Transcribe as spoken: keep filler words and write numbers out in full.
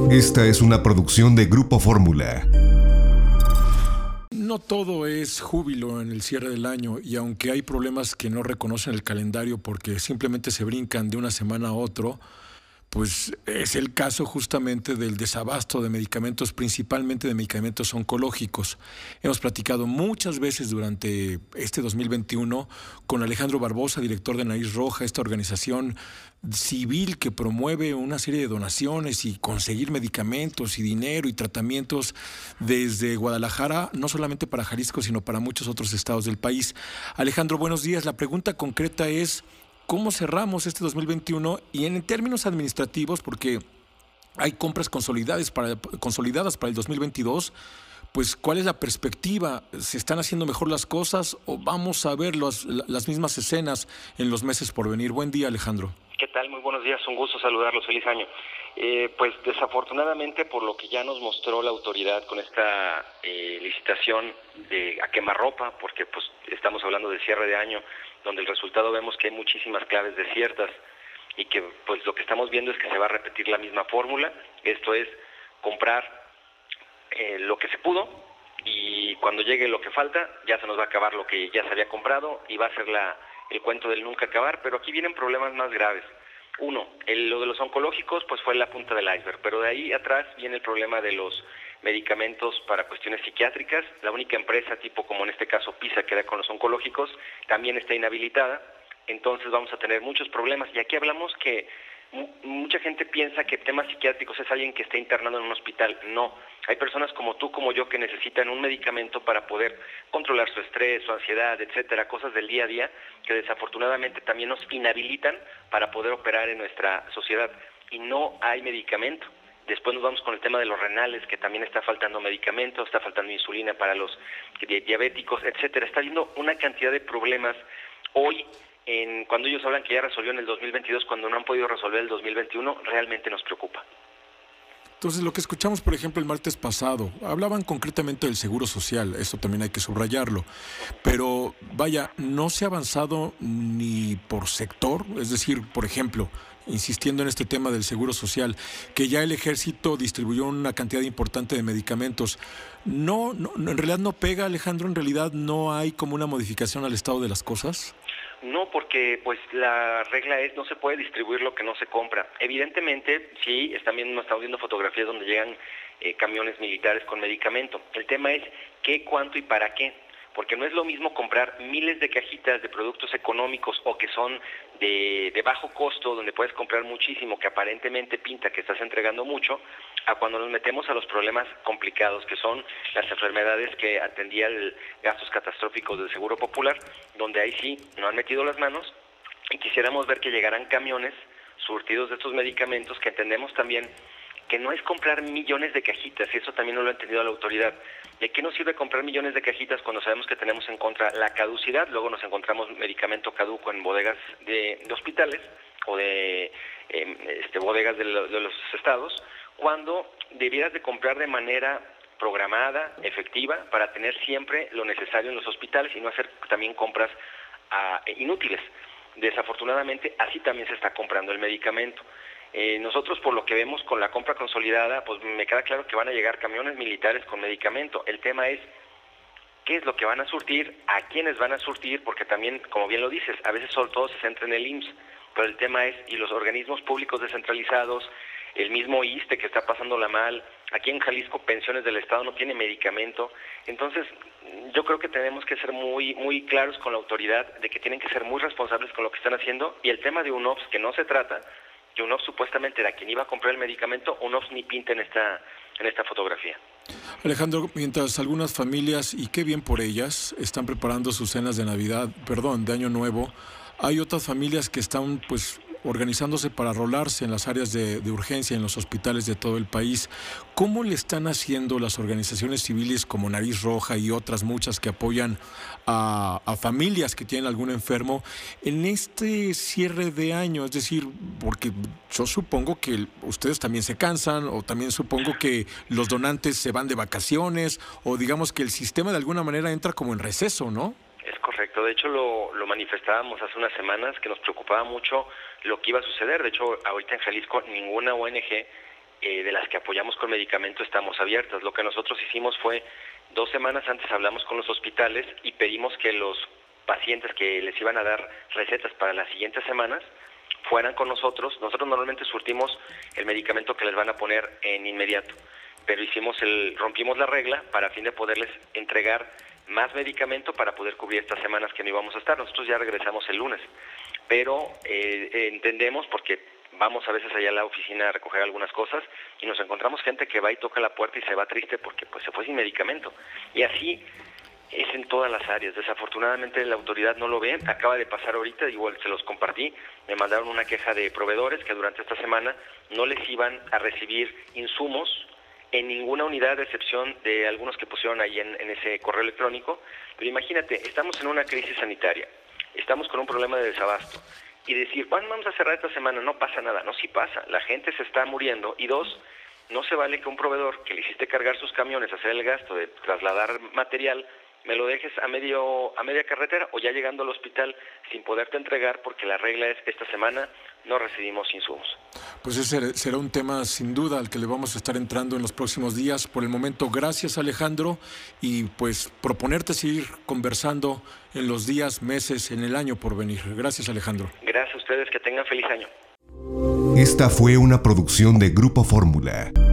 Esta es una producción de Grupo Fórmula. No todo es júbilo en el cierre del año, y aunque hay problemas que no reconocen el calendario porque simplemente se brincan de una semana a otro, pues es el caso justamente del desabasto de medicamentos, principalmente de medicamentos oncológicos. Hemos platicado muchas veces durante este dos mil veintiuno con Alejandro Barbosa, director de Nariz Roja, esta organización civil que promueve una serie de donaciones y conseguir medicamentos y dinero y tratamientos desde Guadalajara, no solamente para Jalisco, sino para muchos otros estados del país. Alejandro, buenos días. La pregunta concreta es: ¿cómo cerramos este dos mil veintiuno? Y en términos administrativos, porque hay compras consolidadas para, consolidadas para el dos mil veintidós, pues ¿cuál es la perspectiva? ¿Se están haciendo mejor las cosas o vamos a ver los, las mismas escenas en los meses por venir? Buen día, Alejandro. ¿Qué tal? Muy buenos días, un gusto saludarlos, feliz año. Eh, pues desafortunadamente, por lo que ya nos mostró la autoridad con esta eh, licitación de a quemarropa, porque pues estamos hablando de cierre de año, donde el resultado vemos que hay muchísimas claves desiertas y que pues lo que estamos viendo es que se va a repetir la misma fórmula. Esto es comprar eh, lo que se pudo, y cuando llegue lo que falta ya se nos va a acabar lo que ya se había comprado y va a ser la, el cuento del nunca acabar. Pero aquí vienen problemas más graves. Uno, el, lo de los oncológicos pues fue la punta del iceberg, pero de ahí atrás viene el problema de los medicamentos para cuestiones psiquiátricas. La única empresa tipo como en este caso PISA que era con los oncológicos también está inhabilitada, entonces vamos a tener muchos problemas. Y aquí hablamos que mu- mucha gente piensa que temas psiquiátricos es alguien que está internado en un hospital. No, hay personas como tú, como yo, que necesitan un medicamento para poder controlar su estrés, su ansiedad, etcétera, cosas del día a día que desafortunadamente también nos inhabilitan para poder operar en nuestra sociedad, y no hay medicamento. Después nos vamos con el tema de los renales, que también está faltando medicamentos, está faltando insulina para los diabéticos, etcétera. Está habiendo una cantidad de problemas hoy. En, cuando ellos hablan que ya resolvió en el dos mil veintidós, cuando no han podido resolver el dos mil veintiuno, realmente nos preocupa. Entonces, lo que escuchamos, por ejemplo, el martes pasado, hablaban concretamente del seguro social, esto también hay que subrayarlo, pero vaya, no se ha avanzado ni por sector, es decir, por ejemplo, insistiendo en este tema del seguro social, que ya el ejército distribuyó una cantidad importante de medicamentos. No, no, en realidad no pega, Alejandro, en realidad no hay como una modificación al estado de las cosas. No, porque pues la regla es no se puede distribuir lo que no se compra. Evidentemente, sí, también nos estamos viendo fotografías donde llegan eh, camiones militares con medicamento. El tema es qué, cuánto y para qué. Porque no es lo mismo comprar miles de cajitas de productos económicos o que son de, de bajo costo, donde puedes comprar muchísimo, que aparentemente pinta que estás entregando mucho, a cuando nos metemos a los problemas complicados, que son las enfermedades que atendía el gastos catastróficos del Seguro Popular, donde ahí sí no han metido las manos, y quisiéramos ver que llegaran camiones surtidos de estos medicamentos, que entendemos también que no es comprar millones de cajitas, y eso también no lo ha entendido la autoridad. ¿De qué nos sirve comprar millones de cajitas cuando sabemos que tenemos en contra la caducidad? Luego nos encontramos medicamento caduco en bodegas de, de hospitales o de eh, este, bodegas de, lo, de los estados, cuando debieras de comprar de manera programada, efectiva, para tener siempre lo necesario en los hospitales y no hacer también compras uh, inútiles. Desafortunadamente, así también se está comprando el medicamento. Eh, nosotros, por lo que vemos con la compra consolidada, pues me queda claro que van a llegar camiones militares con medicamento. El tema es qué es lo que van a surtir, a quiénes van a surtir, porque también, como bien lo dices, a veces solo todo se centra en el I M S S, pero el tema es, y los organismos públicos descentralizados, el mismo I S S S T E que está pasándola mal, aquí en Jalisco Pensiones del Estado no tiene medicamento. Entonces yo creo que tenemos que ser muy muy claros con la autoridad de que tienen que ser muy responsables con lo que están haciendo, y el tema de U N O P S, que no se trata, que U N O P S supuestamente era quien iba a comprar el medicamento, U N O P S ni pinta en esta, en esta fotografía. Alejandro, mientras algunas familias, y qué bien por ellas, están preparando sus cenas de Navidad, perdón, de Año Nuevo, hay otras familias que están pues organizándose para rolarse en las áreas de, de urgencia en los hospitales de todo el país. ¿Cómo le están haciendo las organizaciones civiles como Nariz Roja y otras muchas que apoyan a, a familias que tienen algún enfermo en este cierre de año? Es decir, porque yo supongo que ustedes también se cansan, o también supongo que los donantes se van de vacaciones, o digamos que el sistema de alguna manera entra como en receso, ¿no? Es correcto, de hecho lo, lo manifestábamos hace unas semanas, que nos preocupaba mucho lo que iba a suceder. De hecho, ahorita en Jalisco ninguna O N G eh, de las que apoyamos con medicamento estamos abiertas. Lo que nosotros hicimos fue, dos semanas antes hablamos con los hospitales y pedimos que los pacientes que les iban a dar recetas para las siguientes semanas fueran con nosotros. Nosotros normalmente surtimos el medicamento que les van a poner en inmediato, pero hicimos el, rompimos la regla para a fin de poderles entregar más medicamento para poder cubrir estas semanas que no íbamos a estar. Nosotros ya regresamos el lunes, pero eh, entendemos, porque vamos a veces allá a la oficina a recoger algunas cosas y nos encontramos gente que va y toca la puerta y se va triste porque pues se fue sin medicamento. Y así es en todas las áreas. Desafortunadamente la autoridad no lo ve. Acaba de pasar ahorita, igual se los compartí, me mandaron una queja de proveedores que durante esta semana no les iban a recibir insumos en ninguna unidad, de excepción de algunos que pusieron ahí en, en ese correo electrónico. Pero imagínate, estamos en una crisis sanitaria, estamos con un problema de desabasto, y decir, bueno, vamos a cerrar esta semana, no pasa nada. No, sí pasa, la gente se está muriendo. Y dos, no se vale que un proveedor que le hiciste cargar sus camiones, hacer el gasto de trasladar material, me lo dejes a medio a media carretera o ya llegando al hospital sin poderte entregar, porque la regla es esta semana no recibimos insumos. Pues ese será un tema sin duda al que le vamos a estar entrando en los próximos días. Por el momento, gracias Alejandro, y pues proponerte seguir conversando en los días, meses, en el año por venir. Gracias Alejandro. Gracias a ustedes, que tengan feliz año. Esta fue una producción de Grupo Fórmula.